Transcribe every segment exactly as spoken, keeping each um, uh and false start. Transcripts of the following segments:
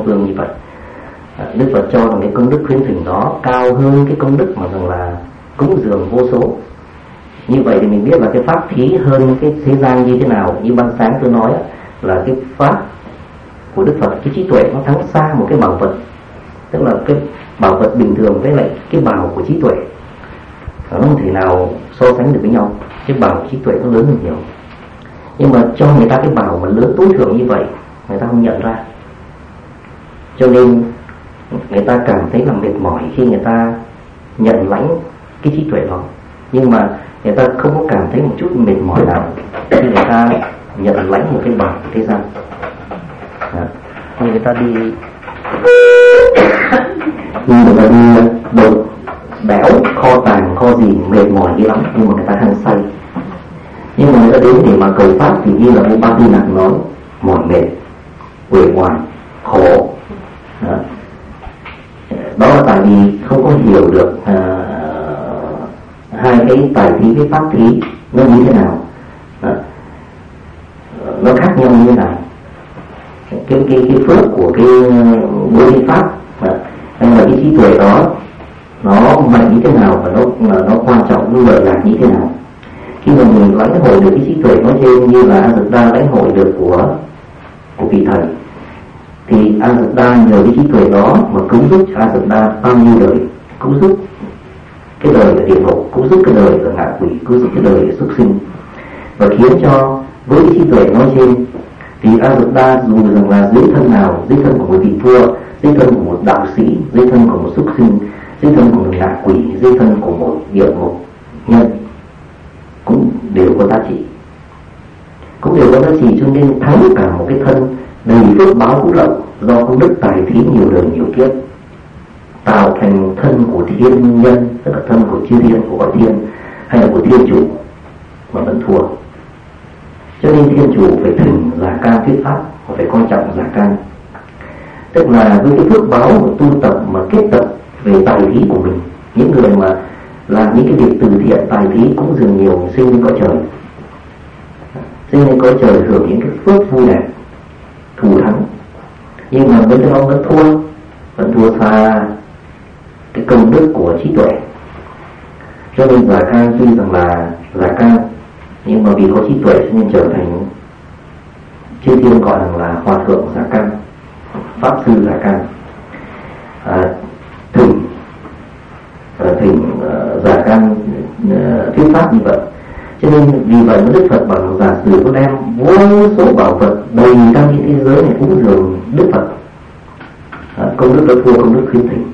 Lăng Vương như vậy. Đức Phật cho rằng cái công đức khuyến thỉnh đó cao hơn cái công đức mà rằng là cúng dường vô số. Như vậy thì mình biết là cái pháp thí hơn cái thế gian như thế nào. Như ban sáng tôi nói là cái pháp của Đức Phật, cái trí tuệ nó thắng xa một cái bảo vật. Tức là cái bảo vật bình thường với lại cái bảo của trí tuệ nó không thể nào so sánh được với nhau. Cái bảo trí tuệ nó lớn hơn nhiều. Nhưng mà cho người ta cái bảo mà lớn tối thượng như vậy, người ta không nhận ra. Cho nên người ta cảm thấy là mệt mỏi khi người ta nhận lãnh cái trí tuệ đó. Nhưng mà người ta không có cảm thấy một chút mệt mỏi nào khi người ta nhận lãnh một cái bảo của thế gian. Đó. Như người ta đi Như người ta đi đột đẽo kho tàng kho gì mệt mỏi dữ lắm, nhưng mà người ta hăng say. Nhưng mà người ta đến để mà cầu pháp thì như là một ba tư nặng nói mỏi mệt, uể oải, khổ. Đó. Đó là tại vì không có hiểu được à, hai cái tài thí với pháp thí nó như thế nào. Đó. Nó khác nhau như thế này. Cái cái cái phước của cái bố thí pháp hay là cái trí tuệ đó nó mạnh như thế nào và nó nó quan trọng, nó lợi lạc như thế nào. Khi mà mình lãnh hội được cái trí tuệ nói trên như là A Dược Đa lãnh hội được của của vị thầy, thì A Dược Đa nhờ cái trí tuệ đó mà cứu giúp A Dược Đa bao nhiêu đời, cứu giúp cái đời ở địa ngục, cứu giúp cái đời ở ngạ quỷ, cứu giúp cái đời ở súc sinh, và khiến cho với cái trí tuệ nói trên thì A Dược Đa dù rằng là dưới thân nào, dưới thân của một vị vua, dưới thân của một đạo sĩ, dưới thân của một súc sinh, dưới thân của một ngạ quỷ, dưới thân của một địa ngục nhân, cũng đều có giá trị, cũng đều có giá trị. Cho nên thắng cả một cái thân đầy phước báo phúc lậu do công đức tài thí nhiều đời nhiều kiếp, tạo thành thân của thiên nhân, tức là thân của chư thiên, của cõi thiên, hay là của thiên chủ, mà vẫn thua. Cho nên thiên chủ phải thỉnh giả can thuyết pháp, và phải coi trọng giả can. Tức là với cái phước báo của tu tập mà kết tập về tài thí của mình, những người mà làm những cái việc từ thiện tài thí cũng dường nhiều sinh lên cõi trời, sinh lên cõi trời hưởng những cái phước vui đẹp, thù thắng. Nhưng mà mấy cái đó vẫn thua, vẫn thua xa cái công đức của trí tuệ. Cho nên giả can tuy rằng là giả can, nhưng mà vì có trí tuệ nên trở thành chư thiên gọi là hòa thượng giả can, pháp sư giả can, à, thỉnh à, thỉnh uh, giả can uh, thuyết pháp như vậy. Cho nên vì vậy Đức Phật bảo giả sử có đem vô số bảo vật đầy trong những thế giới này cúng dường Đức Phật, à, công đức đó thua công đức khuyến thỉnh.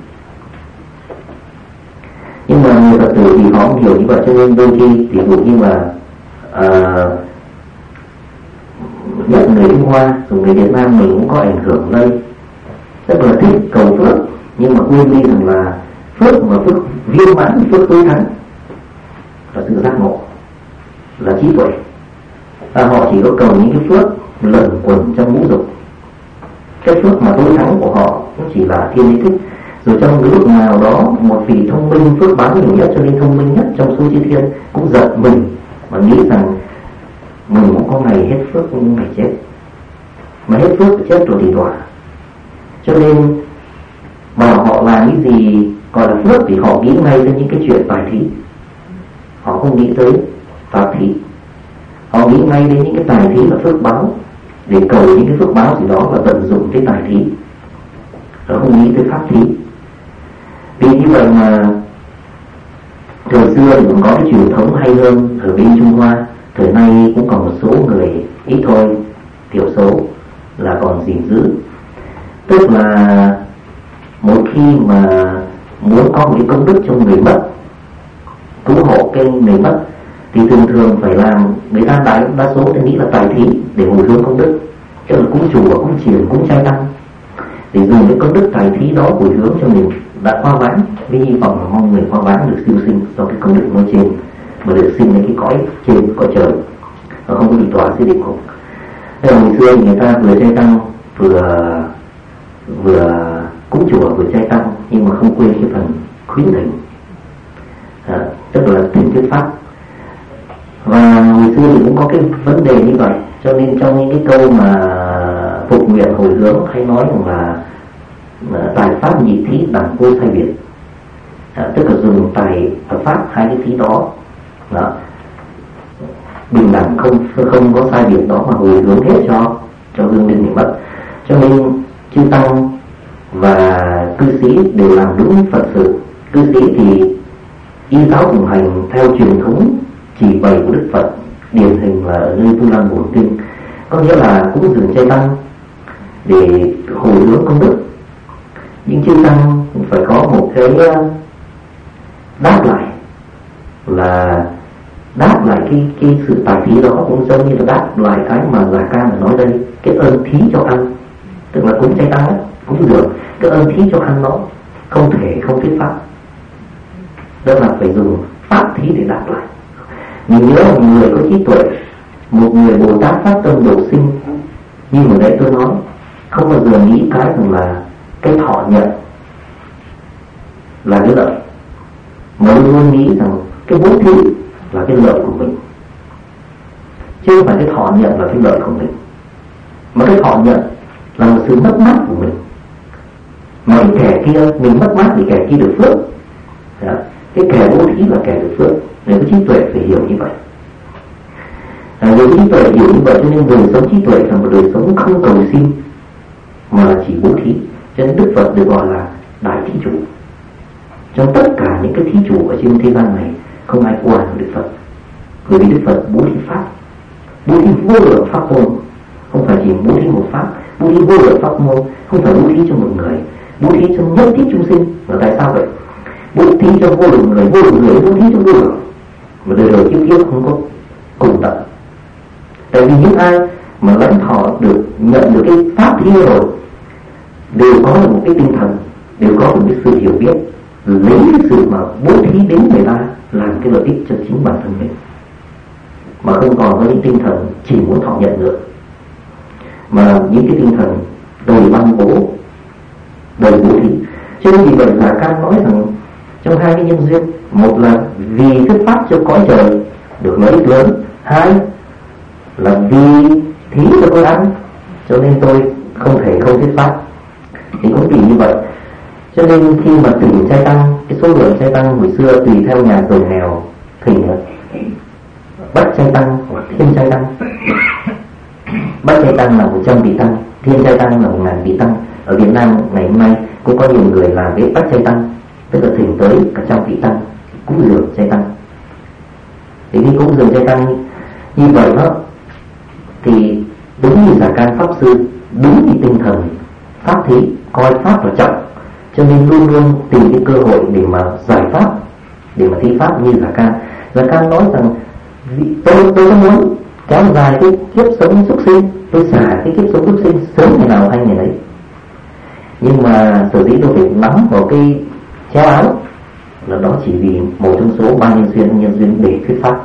Nhưng mà người Phật tử thì họ không hiểu như vậy, cho nên đôi khi ví dụ như là à, nhất người Trung Hoa, rồi người Việt Nam mình cũng có ảnh hưởng đây, rất là thích cầu phước, nhưng mà quên đi rằng là phước mà phước viên mãn, phước tối thắng là sự giác ngộ, là trí tuệ. À, họ chỉ có cầu những cái phước lẩn quẩn trong ngũ dục. Cái phước mà tối thắng của họ nó chỉ là thiên lý thích. Rồi trong cái lúc nào đó một vị thông minh phước báo nhiều nhất, cho nên thông minh nhất trong số chư thiên cũng giận mình mà nghĩ rằng mình cũng có ngày hết phước, cũng ngày chết, mà hết phước chết rồi thì đọa. Cho nên bảo họ làm cái gì gọi là phước thì họ nghĩ ngay đến những cái chuyện tài thí, họ không nghĩ tới pháp thí. Họ nghĩ ngay đến những cái tài thí là phước báo, để cầu những cái phước báo gì đó và tận dụng cái tài thí, họ không nghĩ tới pháp thí. Vì như vậy mà thời xưa thì cũng có cái truyền thống hay hơn ở bên Trung Hoa, thời nay cũng còn một số người ít thôi, thiểu số là còn gìn giữ. Tức là một khi mà muốn có một cái công đức cho người mất, cứu hộ cái người mất, thì thường thường phải làm, người ta đa, đa số thì nghĩ là tài thí để hồi hướng công đức, tức là cúng chùa, cúng chiền, cúng trai tăng, để dùng cái công đức tài thí đó hồi hướng cho mình đã qua vãng, với hy vọng là mong người qua vãng được siêu sinh do cái công đức nói trên, mà được sinh lên cái cõi trên, cõi trời, và không có bị tỏa dưới địa ngục. Thế là ngày xưa người ta vừa trai tăng, vừa vừa cúng chùa, vừa trai tăng, nhưng mà không quên cái phần khuyến thỉnh, à, tức là thỉnh thuyết pháp. Và ngày xưa thì cũng có cái vấn đề như vậy, cho nên trong những cái câu mà phục nguyện hồi hướng hay nói rằng là tài pháp nhị thí đẳng vô sai biệt, à, tức là dùng tài pháp hai cái thí đó, đó bình đẳng không không có sai biệt đó mà hồi hướng hết cho cho hương linh niệm Phật. Cho nên chư tăng và cư sĩ đều làm đúng Phật sự. Cư sĩ thì y giáo phụng hành theo truyền thống chỉ bày của Đức Phật, điển hình là ở nơi Tu Lan Bổn Kinh, có nghĩa là cúng dường chay tăng để hồi hướng công đức. Nhưng chư tăng phải có một cái đáp lại, là đáp lại cái cái sự tài thí đó, cũng giống như là đáp lại cái mà Già Ca nói đây, cái ơn thí cho ăn, tức là cúng chay tăng, cúng dường cái ơn thí cho ăn đó không thể không thuyết pháp, đó là phải dùng pháp thí để đáp lại. Mình nhớ một người có trí tuệ, một người Bồ Tát phát tâm độ sinh, như hồi nãy tôi nói, không bao giờ nghĩ cái rằng là cái thọ nhận là cái lợi, mà luôn luôn nghĩ rằng cái bố thí là cái lợi của mình, chứ không phải cái thọ nhận là cái lợi của mình. Mà cái thọ nhận là một sự mất mát của mình, mà cái kẻ kia mình mất mát thì kẻ kia được phước. Đó. Cái kẻ bố thí là kẻ được phước. Nếu có trí tuệ phải hiểu như vậy. À, nếu trí tuệ hiểu như vậy cho nên đời sống trí tuệ là một đời sống không cầu xin mà là chỉ bố thí. Cho nên Đức Phật được gọi là đại thí chủ. Trong tất cả những cái thí chủ ở trên thế gian này không ai qua được Đức Phật, bởi vì Đức Phật bố thí pháp, bố thí vô lượng pháp môn, không phải chỉ bố thí một pháp, bố thí vô lượng pháp môn, không phải bố thí cho một người, bố thí cho nhất thiết chúng sinh. Là tại sao vậy? Bố thí cho vô lượng người, vô lượng người bố thí cho vô lượng, mà đời đời kiếp kiếp không có cùng tận. Tại vì những ai mà lãnh thọ được, nhận được cái pháp thí rồi, đều có được một cái tinh thần, đều có một cái sự hiểu biết, lấy cái sự mà bố thí đến người ta làm cái lợi ích cho chính bản thân mình, mà không còn có những tinh thần chỉ muốn thọ nhận nữa, mà những cái tinh thần đầy ban bố, đầy bố thí. Cho nên vì vậy Già Ca nói rằng trong hai cái nhân duyên, một là vì thuyết pháp cho cõi trời được lợi ích lớn, hai là vì thí cho tôi ăn, cho nên tôi không thể không thuyết pháp. Thì cũng vì như vậy, cho nên khi mà thỉnh chay tăng, cái số lượng chay tăng hồi xưa tùy theo nhà giàu nghèo thỉnh bát chay tăng hoặc thiên chay tăng. Bát chay tăng là một trăm vị tăng, thiên chay tăng là một ngàn vị tăng. Ở Việt Nam ngày hôm nay cũng có nhiều người làm cái bát chay tăng, tức là thỉnh tới cả trăm vị tăng cúng dường chay tăng. Thì khi cúng dường chay tăng như vậy đó, thì đúng như Già Can pháp sư, đúng như tinh thần pháp thí, coi pháp là trọng, cho nên luôn luôn tìm cái cơ hội để mà giải pháp, để mà thi pháp như Già Can. Già Can nói rằng tôi tôi có muốn kéo dài cái kiếp sống súc sinh, tôi xả cái kiếp sống súc sinh sớm ngày nào hay ngày đấy, nhưng mà sở dĩ tôi phải nắm vào cái chéo áo là đó chỉ vì một trong số ba nhân duyên nhân duyên để thuyết pháp,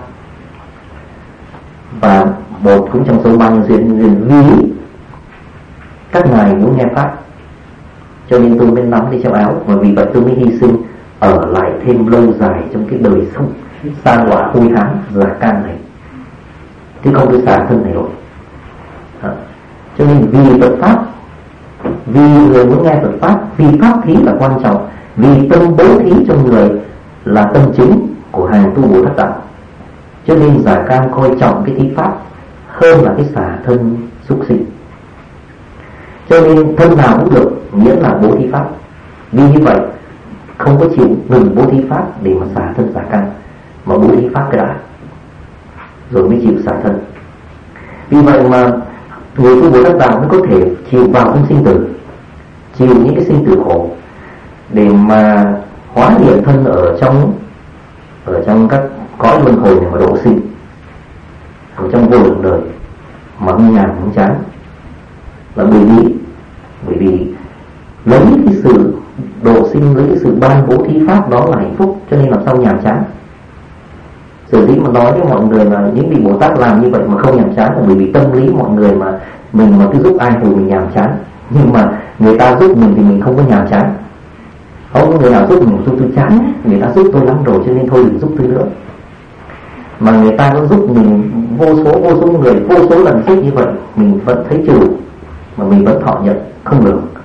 và một cũng trong số ba nhân duyên nhân duyên vì các ngài muốn nghe pháp, cho nên tôi mới nắm cái chéo áo, và vì vậy tôi mới hy sinh ở lại thêm lâu dài trong cái đời sống xa đọa hôi hám Già Can này, chứ không tôi xả thân này rồi. À, cho nên vì Phật pháp, vì người muốn nghe Phật pháp, vì pháp thí là quan trọng, vì tâm bố thí trong người là tâm chính của hàng tu Bồ Tát đạo, cho nên Già Can coi trọng cái thí pháp hơn là cái xả thân súc sinh. Cho nên thân nào cũng được, miễn là bố thí pháp. Vì như vậy không có chịu ngừng bố thí pháp để mà xả thân Già Can, mà bố thí pháp cái đã rồi mới chịu xả thân. Vì vậy mà người tu Bồ Tát đạo mới có thể chịu vào trong sinh tử, chịu những cái sinh tử khổ để mà hóa hiện thân ở trong ở trong các cõi luân hồi này mà độ sinh, ở trong vô lượng đời mà không nhàn không chán. Là bởi vì bởi vì lấy cái sự độ sinh, lấy cái sự ban bố thí pháp đó là hạnh phúc, cho nên làm sao nhàm chán. Sở dĩ mà nói với mọi người là những vị Bồ Tát làm như vậy mà không nhàm chán là bởi vì tâm lý mọi người mà mình mà cứ giúp ai rồi mình nhàm chán, nhưng mà người ta giúp mình thì mình không có nhàm chán. Không có người nào giúp mình giúp tôi chán, người ta giúp tôi lắm rồi cho nên thôi đừng giúp tôi nữa. Mà người ta có giúp mình vô số vô số người, vô số lần giúp như vậy, mình vẫn thấy trừ, mà mình vẫn thọ nhận không được.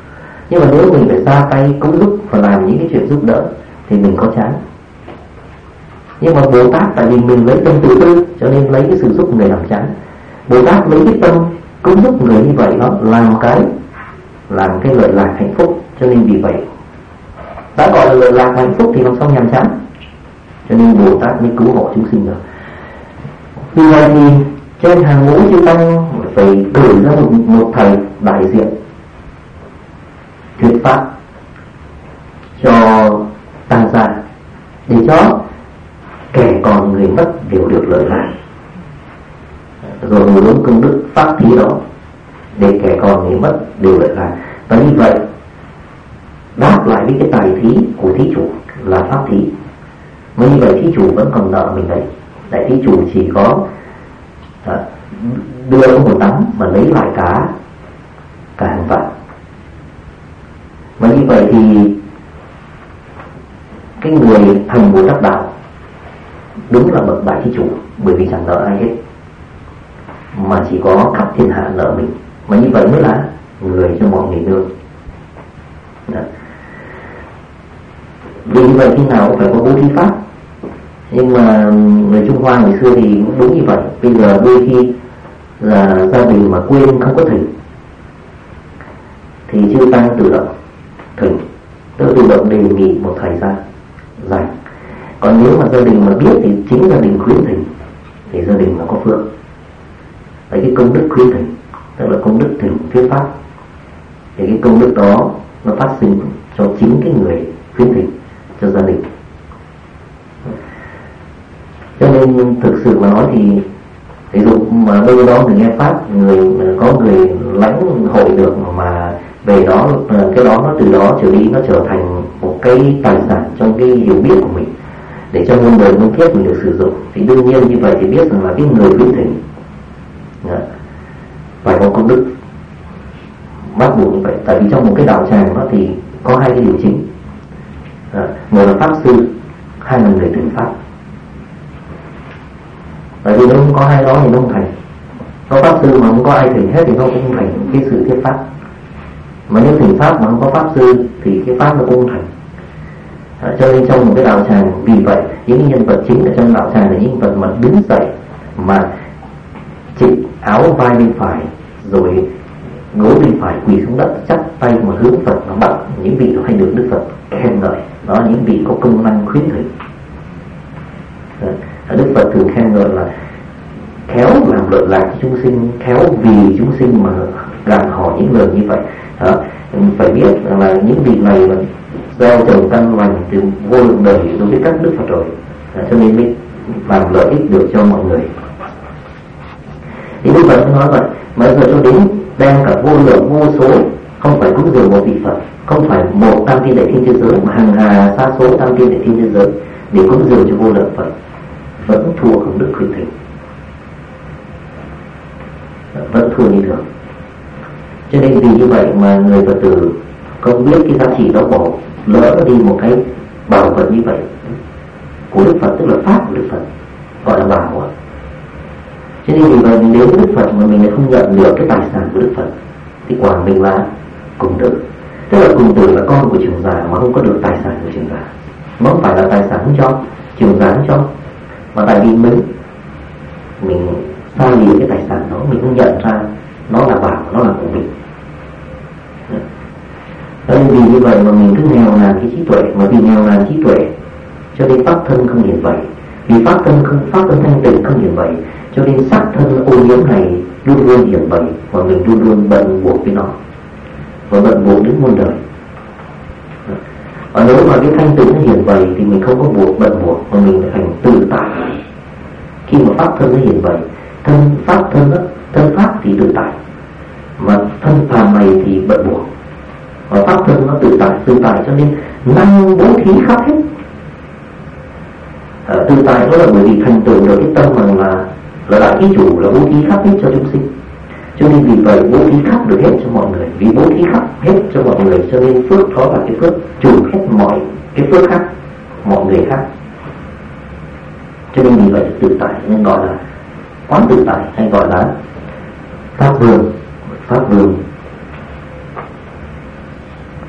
Nhưng mà nếu mình phải ra tay cúng giúp và làm những cái chuyện giúp đỡ thì mình có chán. Nhưng mà Bồ Tát tại vì mình lấy tâm tự tư cho nên lấy cái sự giúp người làm chán. Bồ Tát lấy cái tâm cúng giúp người như vậy đó làm cái làm cái lợi lạc hạnh phúc, cho nên vì vậy đã gọi là lợi lạc hạnh phúc thì làm sao nhàm chán, cho nên Bồ Tát mới cứu hộ chúng sinh được. Vì vậy thì trên hàng ngũ chư tăng phải cử ra một, một thầy đại diện thuyết pháp cho tăng gia, để cho kẻ còn người mất đều được lợi lạc, rồi người hướng công đức pháp thí đó để kẻ còn người mất đều lợi lạc. Và như vậy đáp lại với cái tài thí của thí chủ là pháp thí. Mà như vậy thí chủ vẫn còn nợ mình đấy. Tại thí chủ chỉ có à, đưa ông một tắm mà lấy lại cả cả hàng vạn. Mà như vậy thì cái người thành Bồ Tát đạo đúng là bậc đại thí chủ, bởi vì chẳng nợ ai hết, mà chỉ có khắp thiên hạ nợ mình. Mà như vậy mới là người cho mọi người nương. Đó. Vì như vậy khi nào cũng phải có bố thí pháp. Nhưng mà người Trung Hoa ngày xưa thì cũng đúng như vậy. Bây giờ đôi khi là gia đình mà quên không có thỉnh thì chư tăng tự động thỉnh, tự tự động đề nghị một thời gian dành. Còn nếu mà gia đình mà biết thì chính gia đình khuyến thỉnh thì gia đình nó có phước. Đấy, cái công đức khuyến thỉnh tức là công đức thỉnh thuyết pháp, thì cái công đức đó nó phát sinh cho chính cái người khuyến thỉnh, cho gia đình. Cho nên thực sự mà nói thì ví dụ mà bây đó người nghe pháp, người có người lãnh hội được mà về đó, cái đó nó từ đó trở đi nó trở thành một cái tài sản trong cái hiểu biết của mình, để cho muôn đời muôn kiếp mình được sử dụng, thì đương nhiên như vậy thì biết rằng là cái người khuyến thỉnh phải có công đức, bắt buộc như vậy. Tại vì trong một cái đạo tràng đó thì có hai cái điều chính, à, một là pháp sư, hai là người thỉnh pháp. Tại vì nếu không có hai đó thì nó không thành. Có pháp sư mà không có ai thỉnh hết thì nó cũng không thành cái sự thuyết pháp. Mà nếu thỉnh pháp mà không có pháp sư thì cái pháp nó cũng không thành. À, cho nên trong một cái đạo tràng, vì vậy những nhân vật chính ở trong đạo tràng là những nhân vật mà đứng dậy mà chỉnh áo vai bên phải, rồi gối bên phải quỳ xuống đất, chắp tay mà hướng Phật, nó bắt những vị đó hay được Đức Phật khen ngợi. Đó, những vị có công năng khuyến thỉnh. Đức Phật thường khen ngợi là khéo làm lợi lạc cho chúng sinh, khéo vì chúng sinh mà gàn hỏi những lời như vậy. Đó, phải biết là những vị này là gieo trồng căn lành từ vô lượng đời đối với các Đức Phật rồi, à, cho nên mới làm lợi ích được cho mọi người. Thì Đức Phật nói vậy, mà giờ cho đến đem cả vô lượng vô số, không phải cúng dường một vị Phật, không phải một tam thiên đại thiên thế giới, mà hàng hà sa số tam thiên đại thiên thế giới để cúng dường cho vô lượng Phật, vẫn thua công đức khuyến thỉnh, vẫn thua như thường. Cho nên vì như vậy mà người Phật tử không biết cái giá trị đó, bỏ lỡ đi một cái bảo vật như vậy của Đức Phật, tức là pháp của Đức Phật, gọi là bảo. Cho nên vì vậy mình đến với Đức Phật mà mình lại không nhận được cái tài sản của Đức Phật thì quả mình là cùng tử. Tức là cùng tử là con của trưởng giả mà không có được tài sản của trưởng giả. Nó không phải là tài sản cho trưởng giả cho, mà tại vì mình mình xa lìa cái tài sản đó, mình không nhận ra nó là bảo, nó là của mình. Nên vì như vậy mà mình cứ nghèo nàn cái trí tuệ, mà vì nghèo nàn trí tuệ cho nên pháp thân không hiển vậy. Vì pháp thân không, pháp thân thanh tịnh không hiển vậy, cho nên sắc thân ô nhiễm này luôn luôn hiển vậy, và mình luôn luôn bận buộc với nó, và bận buộc đến muôn đời. Và nếu mà cái thanh tịnh nó hiển vậy thì mình không có buộc bận buộc, mà mình thành tự tại. Khi mà pháp thân nó hiển vậy, thân pháp thân đó, thân pháp thì tự tại, mà thân phàm này thì bận buộc. Và pháp thân nó tự tại, tự tại cho nên năng bố thí khắp hết. À, tự tại đó là bởi vì thành tựu được cái tâm rằng là là đại thí chủ, là bố thí khắp hết cho chúng sinh. Cho nên vì vậy bố thí khắp được hết cho mọi người. Vì bố thí khắp hết cho mọi người cho nên phước đó là cái phước trùm hết mọi cái phước khác, mọi người khác. Cho nên vì vậy tự tại nên gọi là quán tự tại, hay gọi là pháp vương, pháp vương.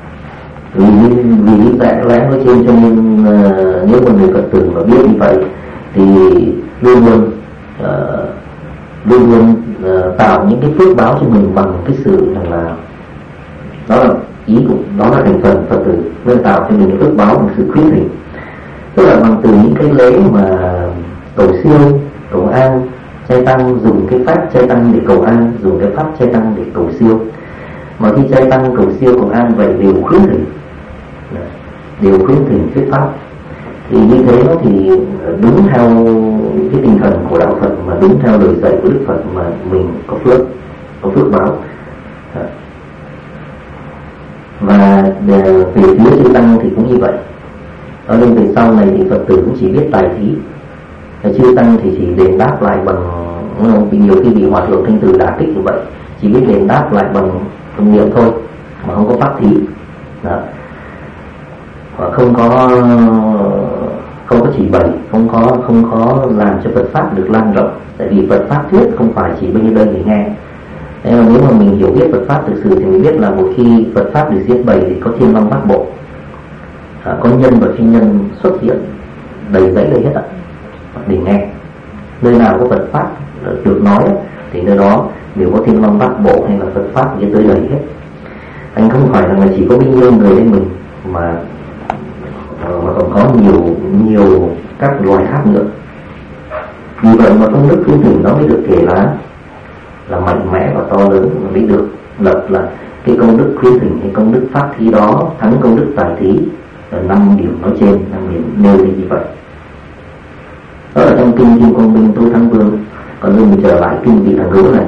vì vì tại lẽ nói trên cho nên uh, nếu mà người Phật tử mà biết như vậy thì luôn luôn uh, luôn luôn uh, tạo những cái phước báo cho mình bằng cái sự rằng là đó là ý của đó là thành phần Phật tử nên tạo cho mình cái phước báo bằng sự khuyến thỉnh, tức là bằng từ những cái lễ mà cầu siêu cầu an trai tăng, dùng cái pháp trai tăng để cầu an, dùng cái pháp trai tăng để cầu siêu. Mà khi trai tăng cầu siêu cầu an vậy đều khuyến thỉnh đều khuyến thỉnh thuyết pháp, thì như thế nó thì đúng theo cái tinh thần của đạo Phật, mà đúng theo lời dạy của Đức Phật mà mình có phước có phước báo. Và về phía chư tăng thì cũng như vậy. Ở nên từ sau này thì Phật tử cũng chỉ biết tài thí, chư tăng thì chỉ đền đáp lại bằng, vì nhiều khi bị hòa thượng thanh từ đả kích như vậy, chỉ biết đền đáp lại bằng công niệm thôi mà không có pháp thí. Đó. Và không có không có chỉ bày, không có không có làm cho Phật pháp được lan rộng, tại vì Phật pháp thuyết không phải chỉ bao nhiêu đây để nghe. Nên là nếu mà mình hiểu biết Phật pháp thực sự thì mình biết là một khi Phật pháp được diễn bày thì có thiên long bát bộ, à, có nhân và phi nhân xuất hiện đầy dẫy đây hết ạ, để nghe. Nơi nào có Phật pháp được nói thì nơi đó đều có thiên long bát bộ hay là Phật pháp diễn tới đầy hết. Anh không phải là chỉ có bao nhiêu người lên mình mà mà còn có nhiều nhiều các loài khác nữa. Vì vậy mà công đức khuyến thỉnh nó mới được kể là là mạnh mẽ và to lớn, mới được lập là cái công đức khuyến thỉnh hay công đức pháp thí đó thắng công đức tài thí, là năm điểm nói trên, năm điểm nêu như vậy. Đó là trong kinh Kim Quang Minh Tối Thắng Vương. Còn bây mình trở lại kinh Vị Thằng Ngữ này,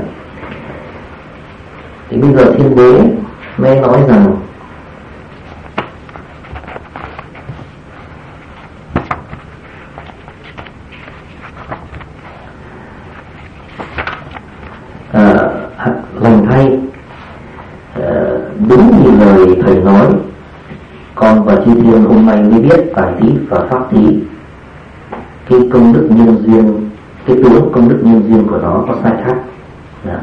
thì bây giờ Thiên Đế mới nói rằng à, lành thay, à, đúng như lời thầy nói, con và chư thiên hôm nay mới biết tài thí và pháp thí, cái công đức nhân duyên, cái tướng công đức nhân duyên của nó có sai khác. Đó.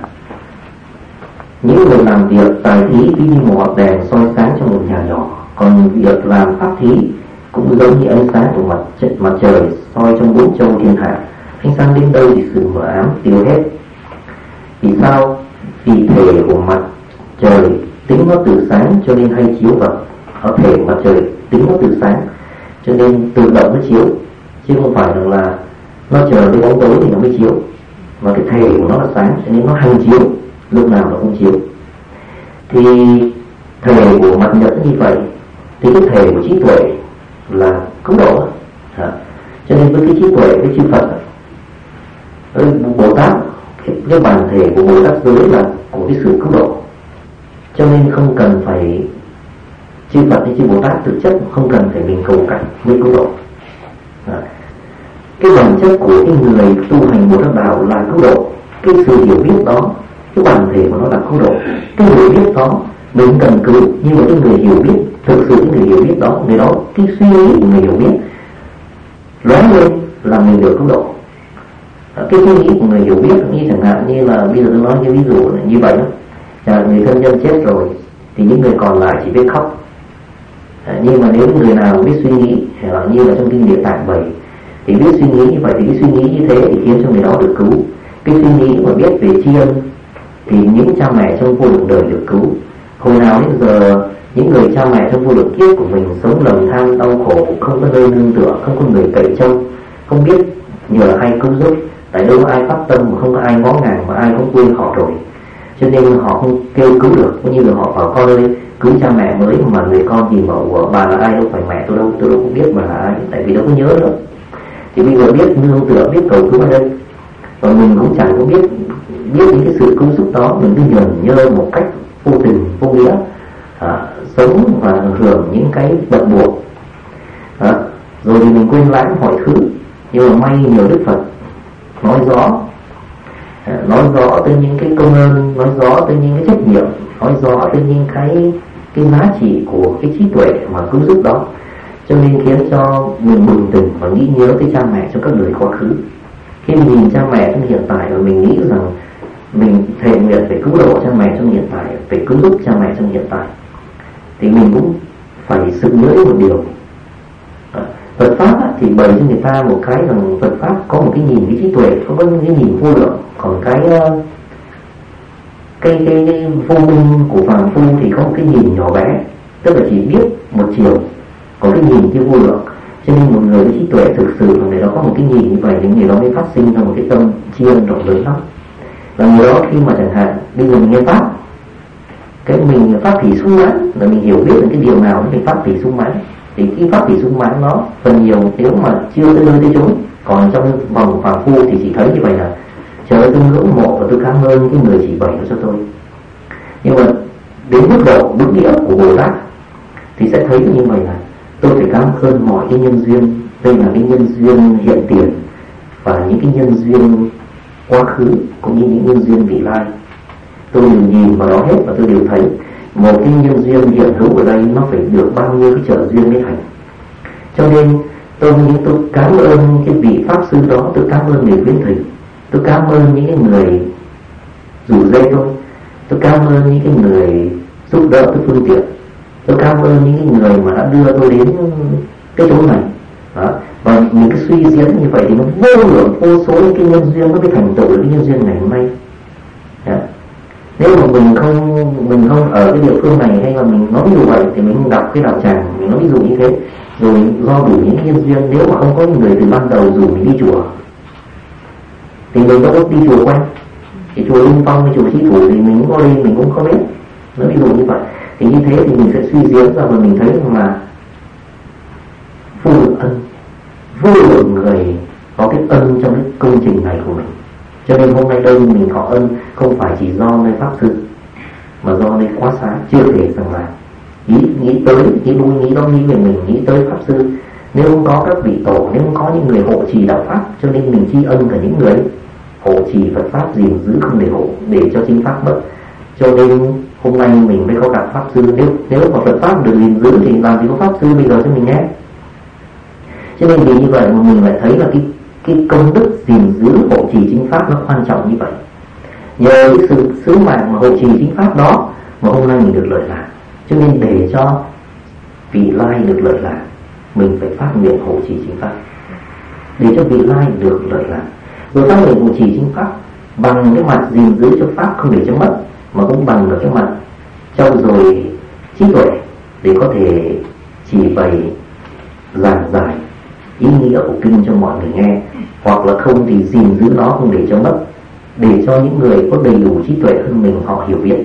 Những người làm việc tài thí ví như một ngọn đèn soi sáng trong một nhà nhỏ, còn việc làm pháp thí cũng giống như ánh sáng của mặt, mặt trời soi trong bốn châu thiên hạ. Ánh sáng đến đâu thì sự mờ ám tiêu hết. Vì sao? Vì thể của mặt trời tính nó từ sáng cho nên hay chiếu vào. Ở thể mặt trời tính nó từ sáng cho nên tự động nó chiếu, chứ không phải là nó chờ cái bóng tối thì nó mới chiếu. Mà cái thể của nó là sáng cho nên nó hay chiếu, lúc nào nó cũng chiếu. Thì thể của mặt nhật như vậy, thì cái thể của trí tuệ là cứu độ. À, cho nên với cái trí tuệ, với chư Phật, với Bồ Tát, cái, cái bản thể của Bồ Tát giới là của cái sự cứu độ, cho nên không cần phải chư Phật hay chư Bồ Tát thực chất không cần phải mình cầu cảnh mới cứu độ. À, cái bản chất của cái người tu hành Bồ Tát đạo là cứu độ. Cái sự hiểu biết đó, cái bản thể của nó là cứu độ. Cái hiểu biết đó mình cần cứu, nhưng mà cái người hiểu biết, thực sự cái người hiểu biết đó, người đó cái suy nghĩ của người hiểu biết lóe lên là mình được cứu độ. À, cái suy nghĩ của người hiểu biết như chẳng hạn như là bây giờ tôi nói như ví dụ là như vậy đó, à, người thân nhân chết rồi thì những người còn lại chỉ biết khóc. À, nhưng mà nếu người nào biết suy nghĩ, à, như là trong kinh Địa Tạng bảy, thì biết suy nghĩ như vậy thì cái suy nghĩ như thế thì khiến cho người đó được cứu. Cái suy nghĩ mà biết về tri ân thì những cha mẹ trong vô lượng đời được cứu. Hồi nào đến giờ những người cha mẹ trong vô lượng kiếp của mình sống lầm than đau khổ, không có nơi nương tựa, không có người cậy trông, không biết nhờ ai cứu giúp, tại đâu ai phát tâm mà không có ai ngó ngàng mà ai cũng quên họ rồi, cho nên họ không kêu cứu được. Cũng như là họ bảo con ơi cứu cha mẹ mới, mà người con thì bảo bà là ai, đâu phải mẹ tôi đâu, tôi đâu có biết bà là ai, tại vì đâu có nhớ nữa. Thì bây giờ biết nương tựa, biết cầu cứu ở đây, và mình cũng chẳng có biết biết những cái sự cứu giúp đó, mình cứ nhờn nhơ một cách vô tình vô nghĩa, à, sống và hưởng những cái bận buộc, à, rồi thì mình quên lãng mọi thứ. Nhưng mà may nhờ Đức Phật nói rõ, à, nói rõ tới những cái công ơn, nói rõ tới những cái trách nhiệm, nói rõ tới những cái cái giá trị của cái trí tuệ mà cứu giúp đó, cho nên khiến cho mình bừng tỉnh và nghĩ nhớ tới cha mẹ trong các đời quá khứ. Khi mình nhìn cha mẹ trong hiện tại và mình nghĩ rằng mình thề nguyện phải cứu độ cha mẹ trong hiện tại, phải cứu giúp cha mẹ trong hiện tại, thì mình cũng phải sự nhớ một điều. Phật pháp á, thì bày cho người ta một cái rằng Phật pháp có một cái nhìn, cái trí tuệ, có một cái nhìn vô lượng. Còn cái cái cái, cái vô minh của phàm phu thì có một cái nhìn nhỏ bé, tức là chỉ biết một chiều, có cái nhìn chưa vô lượng. Cho nên một người với trí tuệ thực sự là người đó có một cái nhìn như vậy thì người đó mới phát sinh ra một cái tâm tri ân rộng lớn lắm. Và người đó khi mà chẳng hạn bây giờ mình nghe pháp, cái mình pháp thủy sung mãn là mình hiểu biết được cái điều nào thì pháp thủy sung mãn. Thì cái pháp thủy sung mãn nó phần nhiều nếu mà chưa tới nơi tới chốn, còn trong vòng phàm phu thì chỉ thấy như vậy là trời ơi tôi ngưỡng mộ và tôi cảm ơn cái người chỉ bày nó cho tôi. Nhưng mà đến mức độ đúng nghĩa của Bồ Tát thì sẽ thấy như vậy là tôi phải cảm ơn mọi cái nhân duyên. Đây là cái nhân duyên hiện tiền và những cái nhân duyên quá khứ cũng như những nhân duyên vị lai. Tôi đều nhìn vào đó hết và tôi đều thấy một cái nhân duyên hiện hữu ở đây nó phải được bao nhiêu cái trợ duyên mới thành. Cho nên tôi tôi cảm ơn cái vị pháp sư đó, tôi cảm ơn người khuyến thủy, tôi cảm ơn những cái người rủ dây tôi, tôi cảm ơn những cái người giúp đỡ tôi phương tiện, tôi cảm ơn những cái người mà đã đưa tôi đến cái chỗ này. Đó. Và những cái suy diễn như vậy thì nó vô lượng vô số những cái nhân duyên nó mới thành tựu được cái nhân duyên ngày hôm nay. Đó. Nếu mà mình không mình không ở cái địa phương này hay là mình nói ví dụ vậy thì mình đọc cái đạo tràng mình nói ví dụ như thế, rồi do đủ những nhân duyên, nếu mà không có người từ ban đầu rủ mình đi chùa thì mình có đi chùa quen, cái chùa Linh Phong hay chùa Chí Thủ thì mình cũng có đi mình cũng không biết. Nói ví dụ như vậy thì như thế thì mình sẽ suy diễn ra và mình thấy rằng là vô lượng ân, vô lượng người có cái ân trong cái công trình này của mình. Cho nên hôm nay đây mình có ân không phải chỉ do nơi pháp sư mà do nơi quá xá. Chưa kể rằng là nghĩ nghĩ tới nghĩ đuôi nghĩ đó nghĩ về mình, nghĩ tới pháp sư. Nếu không có các vị tổ, nếu không có những người hộ trì đạo pháp, cho nên mình tri ân cả những người hộ trì Phật pháp, gìn giữ không để hộ để cho chính pháp mất. Cho nên hôm nay mình mới có gặp pháp sư. Nếu nếu mà Phật pháp được gìn giữ thì làm gì có pháp sư bây giờ cho mình nghe. Cho nên vì như vậy mà mình lại thấy là cái cái công đức gìn giữ hộ trì chính pháp nó quan trọng như vậy. Nhờ cái sự sứ mạng mà hộ trì chính pháp đó mà hôm nay mình được lợi lạc. Cho nên để cho vị lai được lợi lạc, mình phải phát nguyện hộ trì chính pháp. Để cho vị lai được lợi lạc, rồi phát nguyện hộ trì chính pháp bằng cái mặt gìn giữ cho pháp không để cho mất, mà cũng bằng được cái mặt trau dồi trí tuệ để có thể chỉ bày giảng giải ý nghĩa của kinh cho mọi người nghe, hoặc là không thì gìn giữ nó không để cho mất, để cho những người có đầy đủ trí tuệ hơn mình họ hiểu biết,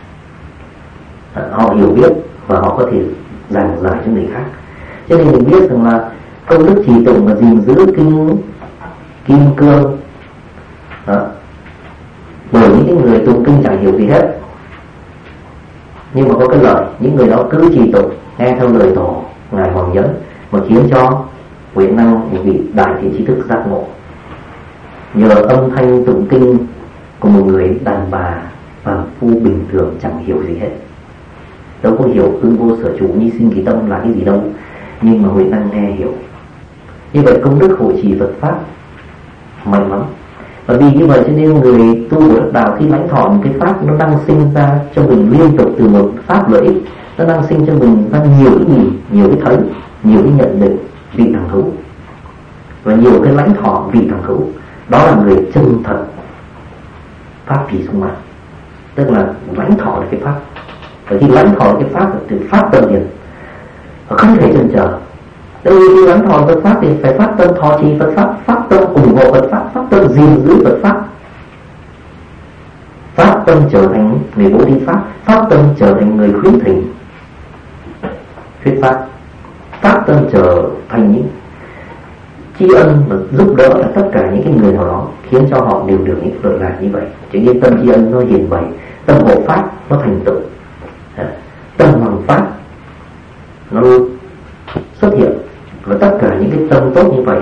họ hiểu biết và họ có thể giảng giải cho người khác. Cho nên mình biết rằng là công đức trì tụng và gìn giữ kinh kim cương đó, bởi những cái người tụng kinh chẳng hiểu gì hết, nhưng mà có cái lợi, những người đó cứ trì tụng nghe theo lời tổ ngài Hoàng Nhẫn mà khiến cho quyền năng một vị đại thiện trí thức giác ngộ. Nhờ âm thanh tụng kinh của một người đàn bà phàm phu bình thường chẳng hiểu gì hết, đâu có hiểu ưng vô sở chủ nhi sinh kỳ tâm là cái gì đâu, nhưng mà Huệ năng nghe hiểu. Như vậy công đức hộ trì Phật pháp mạnh lắm. Và vì như vậy cho nên người tu của Đức Đạo khi lãnh thọ một cái pháp nó đang sinh ra cho mình liên tục từ một pháp lợi ích, nó đang sinh cho mình ra nhiều cái nhìn, nhiều cái thấy, nhiều cái nhận định vị thằng hữu và nhiều cái lãnh thọ vị thằng hữu. Đó là người chân thật pháp trì sung mãn, tức là lãnh thọ được cái pháp. Và khi lãnh thọ cái pháp thì pháp tâm liền, không thể chần chờ. Tại vì khi lãnh thọ Phật pháp thì phải phát tâm thọ trì Phật pháp, phát tâm ủng hộ Phật pháp, phát tâm gìn giữ Phật pháp, phát tâm trở thành người bố thí pháp, phát tâm trở thành người khuyến thỉnh thuyết pháp, phát tâm trở thành những tri ân và giúp đỡ là tất cả những cái người nào đó, khiến cho họ đều được những lợi lạc như vậy. Chỉ như tâm tri ân nó hiển bày, tâm hộ pháp nó thành tựu, tâm hoàng pháp nó xuất hiện, và tất cả những cái tâm tốt như vậy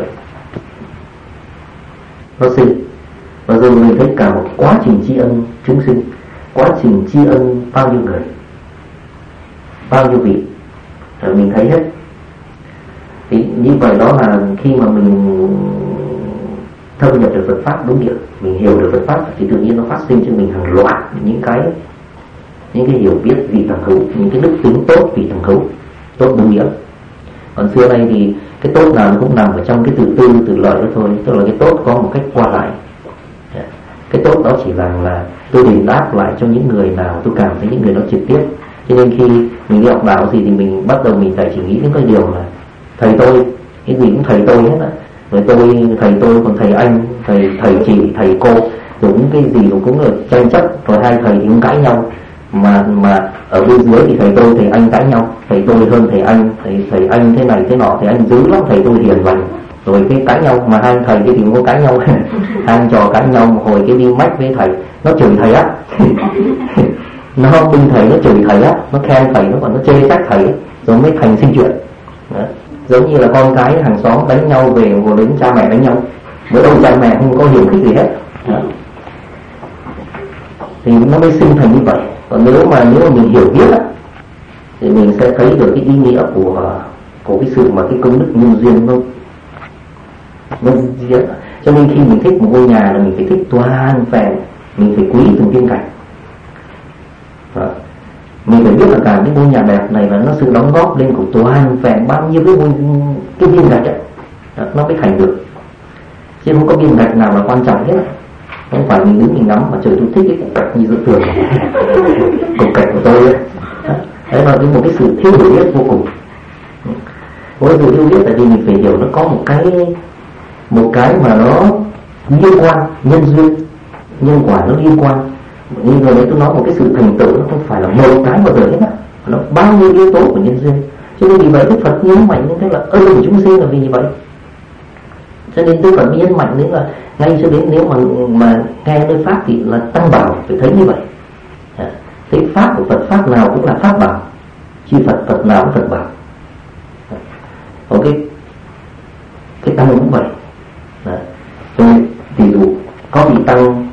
nó sinh. Và rồi mình thấy cả một quá trình tri ân chúng sinh, quá trình tri ân bao nhiêu người, bao nhiêu vị, rồi mình thấy hết. Thì như vậy đó là khi mà mình thâm nhập được Phật pháp đúng nghĩa, mình hiểu được Phật pháp thì tự nhiên nó phát sinh cho mình hàng loạt những cái những cái hiểu biết vị thằng hữu, những cái đức tính tốt vị thằng hữu tốt đúng nghĩa. Còn xưa nay thì cái tốt nào nó cũng nằm ở trong cái từ tư từ lợi đó thôi, tức là cái tốt có một cách qua lại. Cái tốt đó chỉ rằng là tôi đền đáp lại cho những người nào tôi cảm thấy những người đó trực tiếp. Cho nên khi mình đi học đạo gì thì mình bắt đầu mình phải chỉ nghĩ đến cái điều là thầy tôi, cái gì cũng thầy tôi hết á. Rồi tôi, thầy tôi, còn thầy anh, thầy thầy chị, thầy cô, rồi cũng cái gì cũng là tranh chấp, rồi hai thầy thì cũng cãi nhau. Mà mà ở bên dưới thì thầy tôi, thầy anh cãi nhau, thầy tôi hơn thầy anh, thầy thầy anh thế này thế nọ, thầy anh dữ lắm, thầy tôi hiền lành. Rồi cái cãi nhau mà hai thầy kia thì cũng có cãi nhau. Hai anh trò cãi nhau một hồi cái đi mách với thầy, nó chửi thầy á. Nó không binh thầy, nó chửi thầy á, nó khen thầy, nó còn nó chê trách thầy á, rồi mới thành sinh chuyện. Đó. Giống như là con cái hàng xóm đánh nhau về ngồi đến cha mẹ đánh nhau, bữa đâu cha mẹ không có hiểu khích gì hết. Đó. Thì nó mới sinh thành như vậy. Còn nếu mà nếu mà mình hiểu biết á, thì mình sẽ thấy được cái ý nghĩa của của cái sự mà cái công đức nhân duyên nó nó diễn. Cho nên khi mình thích một ngôi nhà là mình phải thích toàn vẹn, mình phải quý từng viên gạch. Đó. Mình phải biết là cả cái ngôi nhà đẹp này là nó sự đóng góp lên của toàn vẹn bao nhiêu cái, cái viên gạch ấy, nó mới thành được. Chứ không có viên gạch nào là quan trọng hết. Không phải mình đứng mình ngắm mà trời tôi thích cái cục gạch như giữa tường, cục gạch của tôi ấy. Đấy là một cái sự thiếu hiểu biết vô cùng. Với sự thiếu biết tại vì mình phải hiểu nó có một cái một cái mà nó liên quan, nhân duyên, nhân quả nó liên quan. Như vừa đấy tôi nói một cái sự thành tựu nó không phải là một cái một đời hết á, nó bao nhiêu yếu tố của nhân duyên. Cho nên vì vậy Đức Phật nhấn mạnh như thế là ơn của chúng sinh là vì như vậy. Cho nên Đức Phật mới nhấn mạnh đến là ngay cho đến nếu mà mà nghe nơi pháp thì là tăng bảo phải thấy như vậy. Thấy pháp của Phật, pháp nào cũng là pháp bảo, chi Phật, Phật nào cũng Phật bảo. Còn cái cái tăng cũng vậy. Đấy. Cho nên ví dụ có vị tăng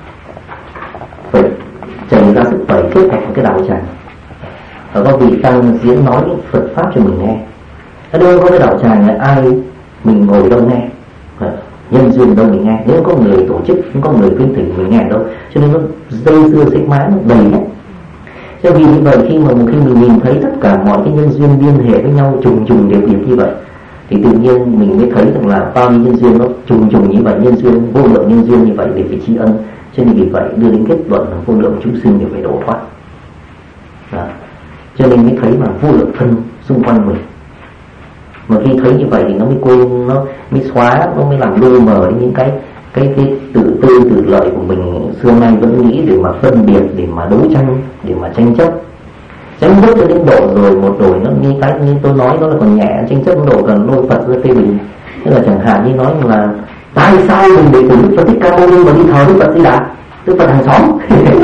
phải chạy ra sức phải kết hợp một cái đạo tràng, và có vị tăng diễn nói những Phật pháp cho mình nghe. Ở đâu có cái đạo tràng này ai mình ngồi đâu nghe, nhân duyên đâu mình nghe, nếu có người tổ chức, không có người khuyên thỉnh mình nghe đâu. Cho nên nó dây dưa xích má nó đầy hết. Cho vì như vậy khi mà một khi mình nhìn thấy tất cả mọi cái nhân duyên liên hệ với nhau trùng trùng điệp điệp như vậy, thì tự nhiên mình mới thấy rằng là bao nhiêu nhân duyên nó trùng trùng như vậy, nhân duyên vô lượng nhân duyên như vậy để phải tri ân. Cho nên vì vậy đưa đến kết luận là vô lượng chúng sinh đều phải độ thoát. Đó. Cho nên mới thấy là vô lượng thân xung quanh mình. Mà khi thấy như vậy thì nó mới quên, nó mới xóa, nó mới làm lu mờ đến những cái cái cái tự tư tự lợi của mình xưa nay vẫn nghĩ để mà phân biệt, để mà đấu tranh, để mà tranh chấp. Tranh chấp cho đến độ rồi một rồi nó như cái như tôi nói đó là còn nhẹ, tranh chấp độ gần lôi Phật ra phê bình. Tức là chẳng hạn như nói là tại sao mình để của Đức Phật Thích Ca Mâu Ni mà đi thờ Đức Phật Di Đà, Đức Phật hàng xóm.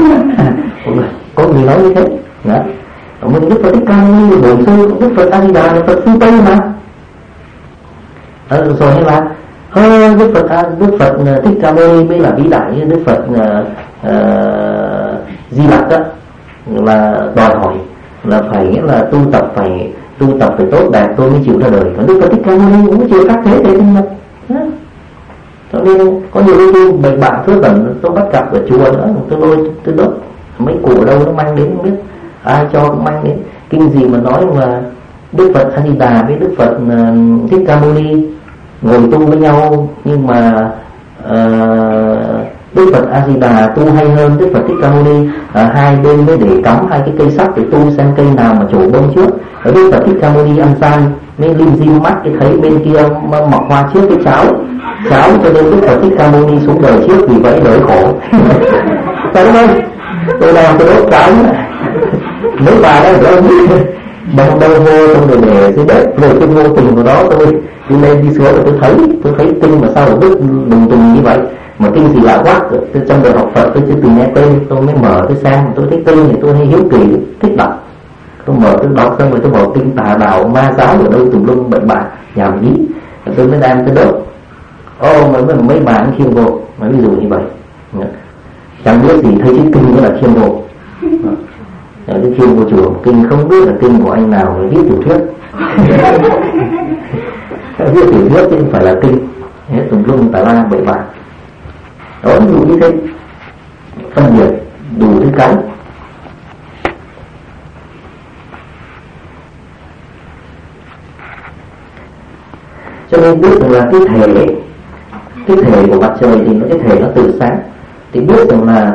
Có người nói như thế. Đó. Mình Đức Phật Thích Ca Mâu Ni buổi xưa Đức Phật A Di Đà là Phật phương Tây mà. À, rồi hay là Ơ, Đức Phật à, Đức Phật Thích Ca Mâu Ni mới là vĩ đại như Đức Phật uh, uh, Di Lặc đó, là đòi hỏi là phải nghĩa là tu tập phải tu tập phải tốt đẹp tôi mới chịu ra đời. Còn Đức Phật Thích Ca Mâu Ni cũng chưa các thế thế nhưng mà cho nên có nhiều khi bệnh bạn thứ bẩn tôi bắt gặp ở chùa nữa, tôi lôi tôi đốt mấy củ ở đâu nó mang đến không biết ai cho mang đến kinh gì mà nói mà Đức Phật A Di Đà với Đức Phật uh, Thích Ca Mâu Ni ngồi tu với nhau, nhưng mà uh, Đức Phật A Di Đà tu hay hơn Đức Phật Thích Ca Mâu Ni. Uh, hai bên mới để cắm hai cái cây sắt để tu xem cây nào mà trổ bông trước. Ở Đức Phật Thích Ca Mâu Ni ăn gian mới lim dim mắt cái thấy bên kia mọc hoa trước cái cháo cháo cho nên Đức Phật Thích Ca Mâu Ni xuống đời trước, vì vậy đỡ khổ. Phải không? Tôi làm tôi đốt cháo mấy bà đó đâu bằng đâu vô trong đời để dưới đất rồi cái vô tình của đó tôi đi lên đi xuống rồi tôi thấy tôi thấy kinh mà sao mà biết đùng đùng như vậy mà kinh gì lạ quá. Tôi trong đời học Phật tôi chưa từng nghe tên, tôi mới mở tôi xem tôi thấy kinh thì tôi hay hiếu kỳ thích đọc, tôi mở tôi đọc xong rồi tôi bỏ kinh tà đạo ma giáo ở đâu tùm lum bệnh bạ nhảm nhí, tôi mới đem tôi đốt. Ô mấy mấy bạn khiêm hộ mà ví dụ như vậy chẳng biết gì thấy chữ kinh đó là khiêm hộ. Cái khiêm vô chùa kinh không biết là kinh của anh nào viết tiểu thuyết. Viết tiểu thuyết chứ không phải là kinh, hết tùm lum tà la bậy bạ. Đó ví dụ như thế, phân biệt đủ thứ cái. Cho nên biết rằng là cái thể cái thể của mặt trời thì nó cái thể nó từ sáng, thì biết rằng là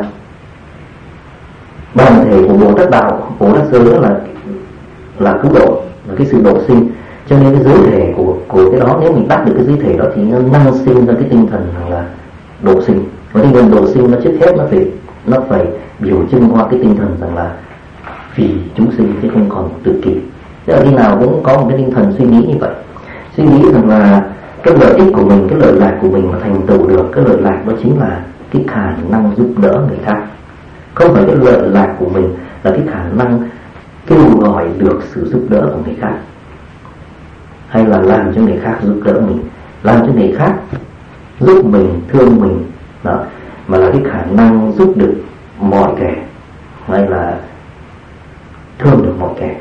bản thể của Bồ Tát đạo, Bồ Tát giới là là cứu độ, là cái sự độ sinh. Cho nên cái giới thể của của cái đó, nếu mình đắc được cái giới thể đó thì nó năng sinh ra cái tinh thần là độ sinh. Và tinh thần độ sinh nó trước hết nó phải nó phải biểu trưng qua cái tinh thần rằng là vì chúng sinh chứ không còn tự kỷ. Tức là khi nào cũng có một cái tinh thần suy nghĩ như vậy, suy nghĩ rằng là cái lợi ích của mình, cái lợi lạc của mình mà thành tựu được cái lợi lạc đó chính là cái khả năng giúp đỡ người khác. Không phải cái lợi lạc của mình là cái khả năng kêu gọi được sự giúp đỡ của người khác, hay là làm cho người khác giúp đỡ mình, làm cho người khác giúp mình, thương mình đó, mà là cái khả năng giúp được mọi kẻ, hay là thương được mọi kẻ.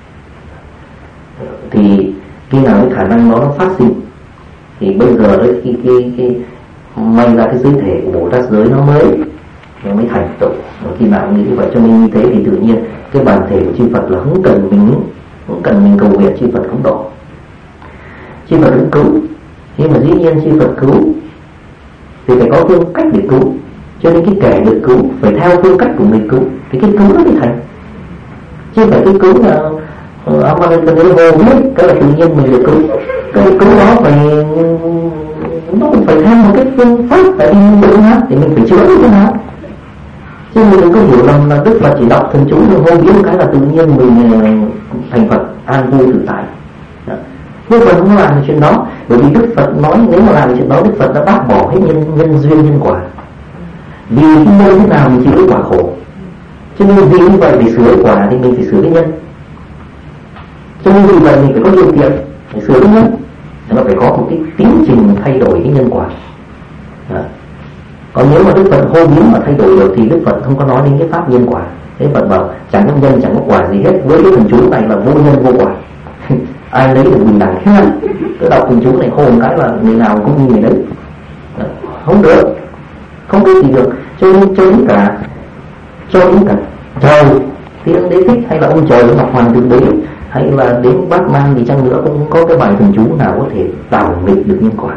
Thì khi nào cái khả năng đó nó phát sinh thì bây giờ đấy cái cái cái may ra cái giới thể của Bồ Tát giới nó mới nó mới thành tựu. Khi nào cũng nghĩ như vậy, cho nên như thế thì tự nhiên cái bản thể của chư Phật là không cần mình không cần mình cầu nguyện chư Phật cũng độ, chư Phật cũng cứu. Nhưng mà dĩ nhiên chư Phật cứu thì phải có phương cách để cứu, cho nên cái kẻ được cứu phải theo phương cách của người cứu thì cái cứu nó mới thành. Chứ phải cái cứu là ông mà mình cái hồ biết cái là tự nhiên mình được cứu, cái cứu đó phải nó phải theo một cái phương pháp, tại vì đúng hết thì mình phải chữa như thế nào. Chứ mình đừng có hiểu lầm là Đức Phật chỉ đọc thần chú rồi hô biến cái là tự nhiên mình thành Phật an vui tự tại. Đức Phật không làm chuyện đó, bởi vì Đức Phật nói nếu mà làm chuyện đó Đức Phật đã bác bỏ hết nhân nhân duyên nhân quả. Vì cái nhân thế nào mình chịu cái quả khổ, cho nên vì như vậy để sửa quả thì mình phải sửa cái nhân. Cho nên vì vậy mình phải có điều kiện để sửa cái nhân, nó phải có một cái tiến trình thay đổi cái nhân quả. Đó. Còn nếu mà Đức Phật hô biến mà thay đổi được thì Đức Phật không có nói đến cái pháp nhân quả. Thế Phật bảo chẳng có nhân chẳng có quả gì hết, với cái thần chú này là vô nhân vô quả. Ai lấy được bình đẳng hết. Cứ đọc thần chú này hồn cái là người nào cũng như người đấy. Đó. Không được, không biết gì được. Cho nên cho đến cả cho đến cả trời Tiên Đế Thích hay là ông trời Ngọc Hoàng Thượng Đế hay là đến Bát Man gì chăng nữa cũng có cái bài thần chú nào có thể đảo nghịch được nhân quả,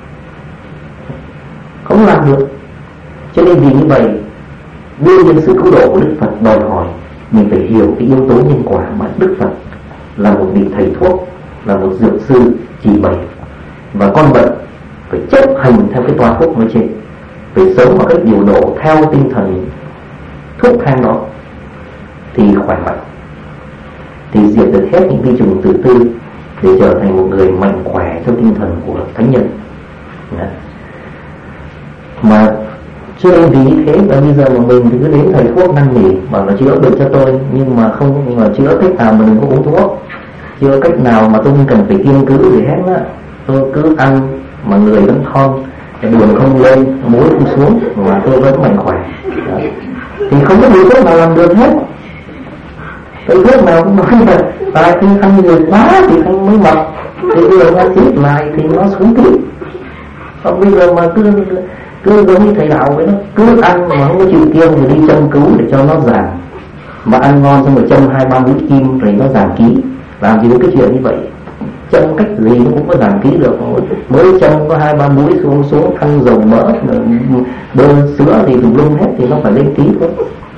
không làm được. Cho nên vì như vậy đương nhiên sự cứu độ của Đức Phật đòi hỏi mình phải hiểu cái yếu tố nhân quả mà Đức Phật là một vị thầy thuốc, là một dược sư chỉ bày, và con vật phải chấp hành theo cái toa thuốc nói trên, phải sống một cách điều độ theo tinh thần thuốc thang đó thì khỏe mạnh, thì diệt được hết những vi trùng tự tư để trở thành một người mạnh khỏe theo tinh thần của thánh nhân. Đó. Mà cho nên vì như thế và bây giờ mà mình cứ đến thầy thuốc năn nỉ bảo là chữa được cho tôi, nhưng mà không, nhưng mà chữa cách nào mà đừng có uống thuốc, chữa cách nào mà tôi không cần phải kiêng cữ gì hết á, tôi cứ ăn mà người vẫn thon, đường không lên, muối không xuống mà tôi vẫn mạnh khỏe. Đó. Thì không có gì thuốc nào làm được hết. Cái thuốc nào cũng nói là tại khi ăn nhiều quá thì anh mới mập, thì bây giờ nó xít lại thì nó xuống ký. Còn bây giờ mà cứ cứ giống như thầy đạo vậy đó, cứ ăn mà không có chịu kiêng thì đi châm cứu để cho nó giảm, mà ăn ngon xong rồi châm hai ba mũi kim rồi nó giảm ký. Làm gì có cái chuyện như vậy, châm cách gì nó cũng có giảm ký được. Mới châm có hai ba mũi xuống xuống ăn dầu mỡ đơn sữa thì tùm lum hết thì nó phải lên ký thôi.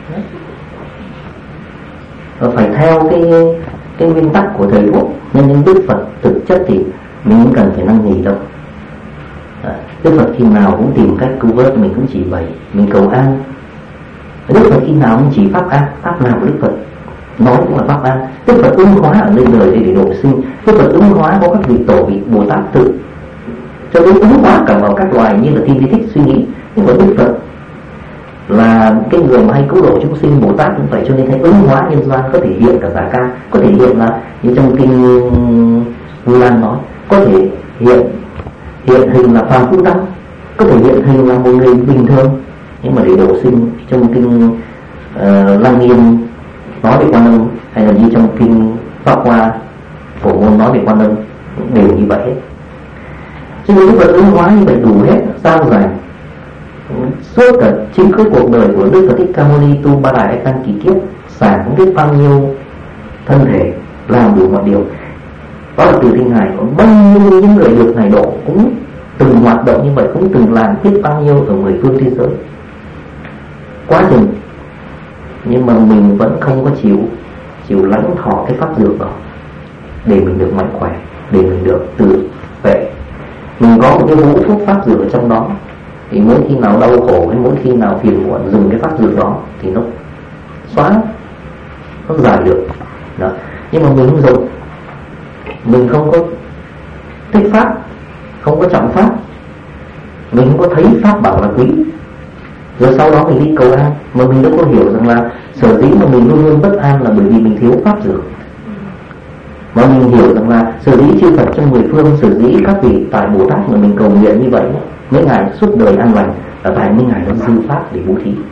Và phải theo cái cái nguyên tắc của thầy thuốc. Nên những Đức Phật thực chất thì mình không cần phải năn nỉ đâu. À, Đức Phật khi nào cũng tìm cách cứu vớt, mình cũng chỉ bày, mình cầu an. Đức Phật khi nào cũng chỉ pháp an, pháp nào của Đức Phật nói cũng là pháp an. Đức Phật ứng hóa ở nơi đời để độ sinh. Đức Phật ứng hóa có các vị tổ, vị Bồ Tát tự, cho đến ứng hóa cả vào các loài như là Thiên Vi Thích suy nghĩ. Nhưng mà Đức Phật là cái người mà hay cứu độ chúng sinh, Bồ Tát cũng vậy, cho nên thấy ứng hóa nhân gian có thể hiện cả giả ca, có thể hiện là như trong kinh Vu Lan nói, có thể hiện hiện hình là phàm phu tăng, có thể hiện hình là một người bình thường, nhưng mà để độ sinh trong kinh uh, Lăng Nghiêm nói về Quan Âm, hay là như trong kinh Pháp Hoa Phổ Môn nói về Quan Âm đều như vậy hết. Cho nên Đức Phật ứng hóa như vậy đủ hết, sao dành suốt cả chính cái cuộc đời của Đức Phật Thích Ca Mâu Ni tu ba đại A Tăng kỳ kiếp, xả không biết bao nhiêu thân thể, làm đủ mọi điều. Đó là từ thiên Ngài. Còn bao nhiêu những người được Ngài độ cũng từng hoạt động như vậy, cũng từng làm biết bao nhiêu ở mười phương thế giới quá chừng, nhưng mà mình vẫn không có chịu chịu lãnh thọ cái pháp dược đó để mình được mạnh khỏe, để mình được tự vệ. Mình có một cái vũ thuốc pháp dược ở trong đó, thì mỗi khi nào đau khổ hay mỗi khi nào phiền muộn dùng cái pháp dược đó thì nó xóa, nó giải được đó. Nhưng mà mình không dùng, mình không có thích pháp, không có trọng pháp, mình không có thấy pháp bảo là quý, rồi sau đó mình đi cầu an, mà mình đâu có hiểu rằng là sở dĩ mà mình luôn luôn bất an là bởi vì mình thiếu pháp dược. Mà mình hiểu rằng là sở dĩ chư Phật trong mười phương, sở dĩ các vị tại Bồ Tát mà mình cầu nguyện như vậy, mấy ngài suốt đời an lành là tại mấy ngài nó dư pháp để bố thí.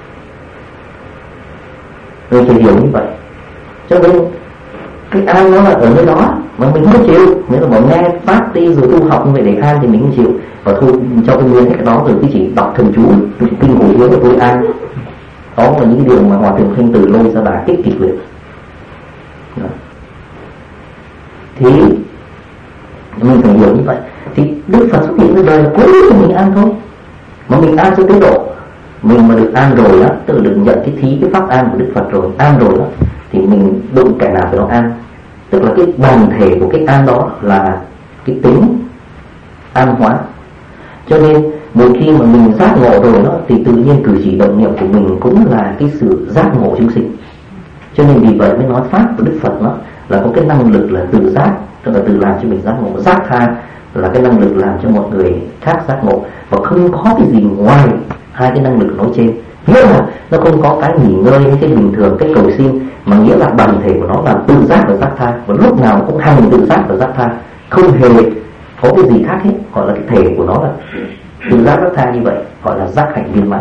Rồi phải hiểu như vậy. Cho nên cái an nó là ở nơi đó mà mình không chịu. Nếu là bọn nghe pháp đi rồi tu học như vậy để an thì mình không chịu. Và thôi cho tôi nguyên cái đó rồi cứ chỉ đọc thần chú, tôi chỉ kinh hồi hướng của tôi an. Đó là những điều mà Hòa Thượng Thanh Từ lôi ra đà kích kịch liệt. Thì mình phải hiểu như vậy. Thì Đức Phật xuất hiện ra đời là cố cho mình an thôi. Mà mình an theo tế độ, mình mà được an rồi đó, tự được nhận cái thí cái pháp an của Đức Phật rồi, an rồi đó, thì mình đụng cái nào phải nó an. Tức là cái bản thể của cái an đó là cái tính an hóa. Cho nên một khi mà mình giác ngộ rồi đó, thì tự nhiên cử chỉ động niệm của mình cũng là cái sự giác ngộ chúng sinh. Cho nên vì vậy mới nói pháp của Đức Phật đó là có cái năng lực là tự giác, tức là tự làm cho mình giác ngộ. Giác tha là cái năng lực làm cho một người khác giác ngộ, và không có cái gì ngoài hai cái năng lực nói trên. Nghĩa là nó không có cái nghỉ ngơi như cái bình thường, cái cầu xin, mà nghĩa là bản thể của nó là tự giác và giác tha, và lúc nào cũng hành tự giác và giác tha, không hề có cái gì khác hết. Gọi là cái thể của nó là tự giác giác tha như vậy, gọi là giác hạnh viên mãn.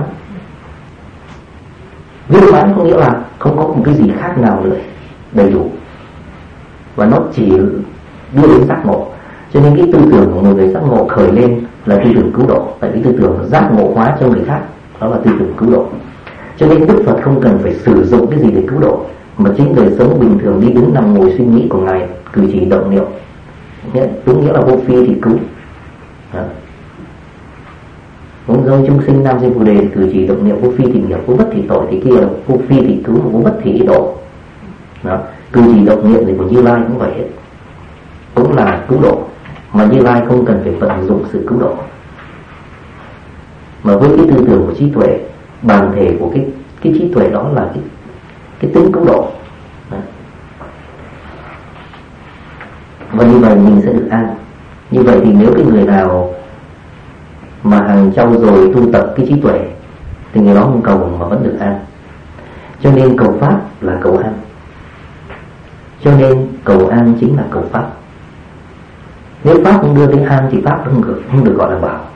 Viên mãn có nghĩa là không có một cái gì khác nào nữa, đầy đủ, và nó chỉ đưa đến giác ngộ. Cho nên cái tư tưởng của một người giác ngộ khởi lên là tư tưởng cứu độ, tại vì tư tưởng giác ngộ hóa cho người khác, đó là tư tưởng cứu độ. Cho nên Đức Phật không cần phải sử dụng cái gì để cứu độ, mà chính đời sống bình thường đi đứng nằm ngồi suy nghĩ của ngài, cử chỉ động niệm, đúng nghĩa là vô phi thì cứu. Muốn dâu chúng sinh nam sinh phù đề, cử chỉ động niệm vô phi thì nghiệp, vô bất thì tội, thì kia là vô phi thì cứu, vô bất thì độ. Đó. Cử chỉ động niệm thì của Như Lai cũng vậy hết, cũng là cứu độ, mà Như Lai không cần phải vận dụng sự cứu độ, mà với cái tư tưởng của trí tuệ, bản thể của cái cái trí tuệ đó là cái cái tính cứu độ. Đó. Và như vậy mình sẽ được an. Như vậy thì nếu cái người nào mà hàng trau dồi tu tập cái trí tuệ thì người đó không cầu mà vẫn được an. Cho nên cầu pháp là cầu an. Cho nên cầu an chính là cầu pháp. Nếu pháp không đưa đến an thì pháp không được, không được gọi là bảo.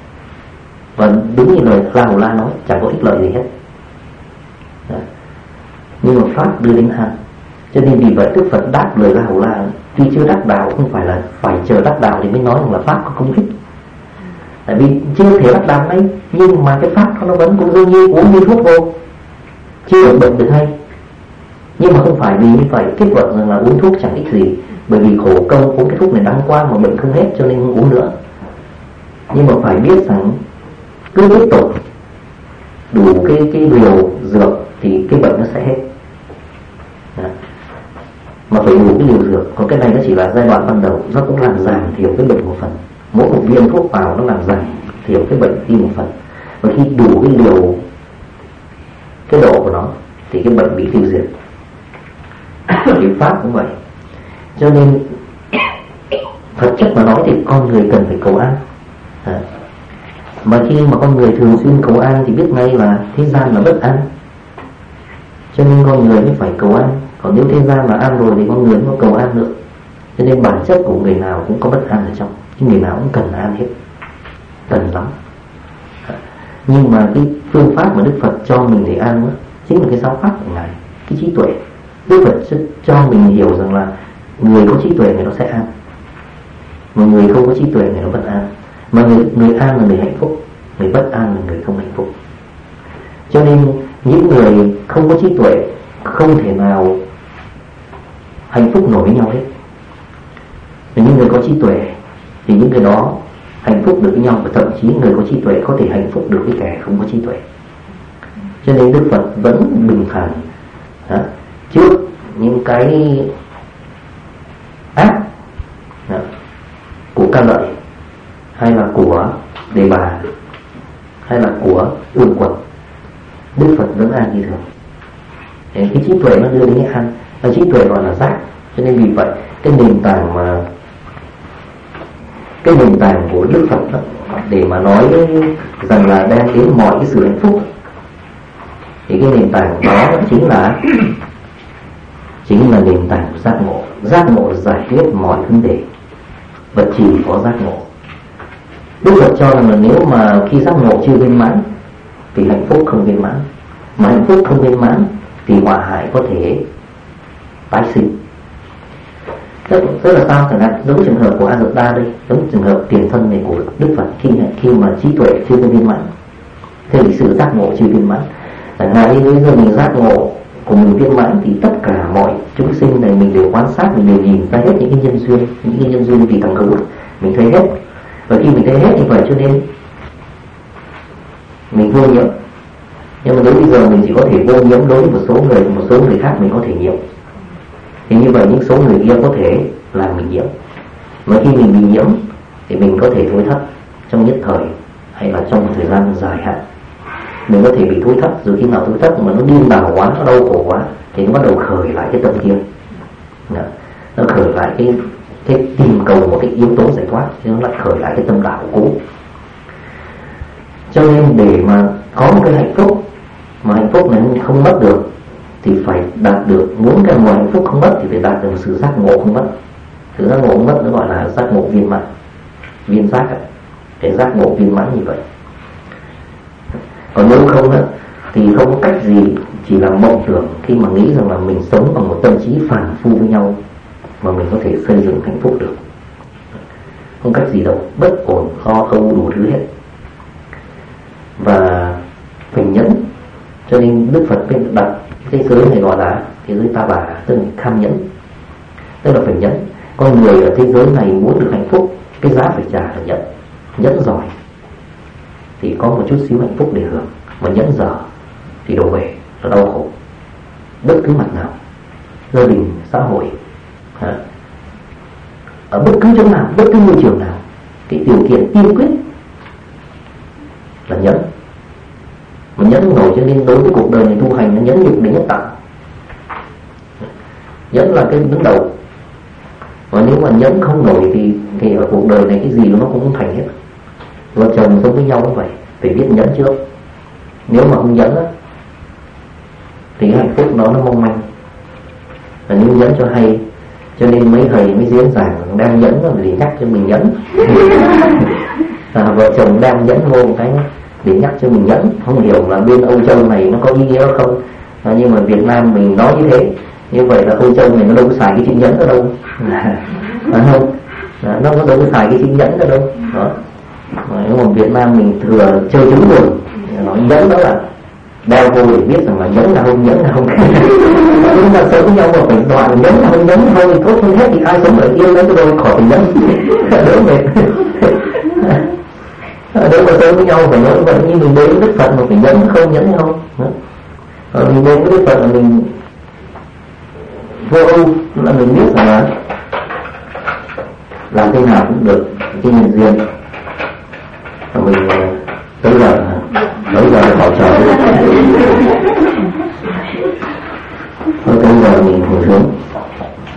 Và đúng như lời La Hầu La nói, chẳng có ích lợi gì hết. Đó. Nhưng mà pháp đưa đến an. Cho nên vì vậy Đức Phật đáp lời La Hầu La, tuy chưa đắc đạo, không phải là phải chờ đắc đạo thì mới nói rằng là pháp có công ích. Tại vì chưa thể đắc đạo đấy, nhưng mà cái pháp nó vẫn cũng dường như uống như thuốc vô, chưa được bệnh được hay. Nhưng mà không phải vì như vậy kết luận rằng là uống thuốc chẳng ích gì, bởi vì khổ công uống cái thuốc này đắng qua mà bệnh không hết cho nên không uống nữa. Nhưng mà phải biết rằng cứ tiếp tục đủ cái cái liều dược thì cái bệnh nó sẽ hết. Đó. Mà phải đủ cái liều dược, còn cái này nó chỉ là giai đoạn ban đầu, nó cũng làm giảm thiểu cái bệnh một phần. Mỗi một viên thuốc vào nó làm giảm thiểu cái bệnh đi một phần, và khi đủ cái liều, cái độ của nó thì cái bệnh bị tiêu diệt. Thì pháp cũng vậy. Cho nên thật chất mà nói thì con người cần phải cầu an. À. Mà khi mà con người thường xuyên cầu an thì biết ngay là thế gian là bất an. Cho nên con người mới phải cầu an. Còn nếu thế gian mà an rồi thì con người không có cầu an nữa. Cho nên bản chất của người nào cũng có bất an ở trong, chứ người nào cũng cần an hết, cần lắm. À. Nhưng mà cái phương pháp mà Đức Phật cho mình để an đó, chính là cái giáo pháp của ngài, cái trí tuệ. Đức Phật cho mình hiểu rằng là người có trí tuệ người nó sẽ an, mà người không có trí tuệ người nó bất an. Mà người, người an là người hạnh phúc, người bất an là người không hạnh phúc. Cho nên những người không có trí tuệ không thể nào hạnh phúc nổi với nhau hết. những người có trí tuệ thì những người đó hạnh phúc được với nhau, và thậm chí người có trí tuệ có thể hạnh phúc được với kẻ không có trí tuệ. Cho nên Đức Phật vẫn bình thản đó, trước những cái ác đó, của ca lợi, hay là của đề bà, hay là của ương quật, Đức Phật vẫn an như thường. Cái trí tuệ nó đưa đến cái an, cái trí tuệ gọi là giác. Cho nên vì vậy cái nền tảng mà cái nền tảng của Đức Phật đó, để mà nói rằng là đem đến mọi cái sự hạnh phúc, thì cái nền tảng đó chính là chính là nền tảng của giác ngộ. Giác ngộ giải quyết mọi vấn đề, và chỉ có giác ngộ. Đức Phật cho rằng là nếu mà khi giác ngộ chưa viên mãn thì hạnh phúc không viên mãn, mà hạnh phúc không viên mãn thì họa hại có thể tái sinh. Tức, tức là sao? Chẳng hạn giống trường hợp của Ajita đây, giống trường hợp tiền thân này của Đức Phật, khi khi mà trí tuệ chưa viên mãn, thì sự giác ngộ chưa viên mãn. Chẳng hạn như bây giờ mình giác ngộ của mình viên mãn thì tất cả mọi chúng sinh này mình đều quan sát, mình đều nhìn ra hết những cái nhân duyên, những cái nhân duyên vì thằng hữu mình thấy hết. Và khi mình thấy hết như vậy cho nên mình vô nhiễm. Nhưng mà nếu bây giờ mình chỉ có thể vô nhiễm đối với một số người, một số người khác mình có thể nhiễm, thì như vậy những số người kia có thể làm mình nhiễm. Mà khi mình bị nhiễm thì mình có thể thối thất trong nhất thời hay là trong một thời gian dài hạn. Mình có thể bị thối thất, rồi khi nào thối thất mà nó điên đảo quá, nó đau khổ quá thì nó bắt đầu khởi lại cái tâm kia. Đó. Nó khởi lại cái cái tìm cầu một cái yếu tố giải thoát, thì nó lại khởi lại cái tâm đạo cũ. Cho nên để mà có một cái hạnh phúc mà hạnh phúc này không mất được thì phải đạt được, muốn cái nguồn hạnh phúc không mất thì phải đạt được một sự giác ngộ không mất. Sự giác ngộ không mất nó gọi là giác ngộ viên mãn, viên giác ấy. Cái giác ngộ viên mãn như vậy. Còn nếu không á thì không có cách gì, chỉ là mộng tưởng khi mà nghĩ rằng là mình sống bằng một tâm trí phản phu với nhau mà mình có thể xây dựng hạnh phúc được. Không cách gì đâu, bất ổn, lo âu đủ thứ hết. Và phải nhẫn. Cho nên Đức Phật bên đặt cái giới này gọi là thế giới ta bà, tức là kham nhẫn, tức là phải nhẫn. Con người ở thế giới này muốn được hạnh phúc, cái giá phải trả là nhẫn. Nhẫn giỏi thì có một chút xíu hạnh phúc để hưởng, mà nhẫn dở thì đổ bể, là đau khổ. Bất cứ mặt nào, gia đình, xã hội, hả? Ở bất cứ chỗ nào, bất cứ môi trường nào, cái điều kiện tiên quyết là nhẫn. Mà nhẫn nổi, cho nên đối với cuộc đời này tu hành nó nhẫn nhục đến nhất tận. Nhẫn là cái đứng đầu. Và nếu mà nhẫn không nổi thì, thì ở cuộc đời này cái gì nó cũng không thành hết. Vợ chồng sống với nhau cũng vậy, phải biết nhẫn trước. Nếu mà không nhẫn á thì hạnh phúc nó nó mong manh. Và nếu nhẫn cho hay, cho nên mấy thầy mới diễn giảng đang nhẫn để nhắc cho mình nhẫn. À, vợ chồng đang nhẫn vô một cái để nhắc cho mình nhẫn. Không hiểu là bên Âu Châu này nó có ý nghĩa không, à, nhưng mà Việt Nam mình nói như thế. Như vậy là Âu Châu này nó đâu có xài cái chữ nhẫn ở đâu, à, không, à, nó có đâu có xài cái chữ nhẫn ở đâu đó. Nhưng mà Việt Nam mình thừa chơi trứng đường, nói nhẫn đó là đeo vô để biết rằng là nhẫn là không, nhẫn là không. Chúng ta sống với nhau mà phải đoạn nhẫn là không, nhẫn thôi tốt hơn hết thì ai sống ở yêu lấy cái đôi khỏi phải nhẫn. Đỡ mệt. Nếu mà sống với nhau phải nói vậy, như mình đến Đức Phật mà phải nhẫn không, nhẫn không. Còn mình đến với Đức Phật là mình vô ưu, là mình biết rằng là làm thế nào cũng được cái nhân duyên. Và mình tới giờ tới giờ họ chờ thôi, tới giờ mình ngồi xuống.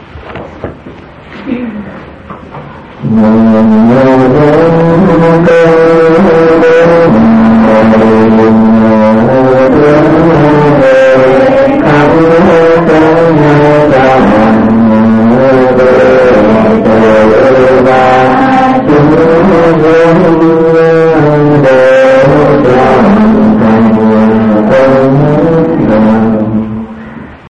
Ngồi ngồi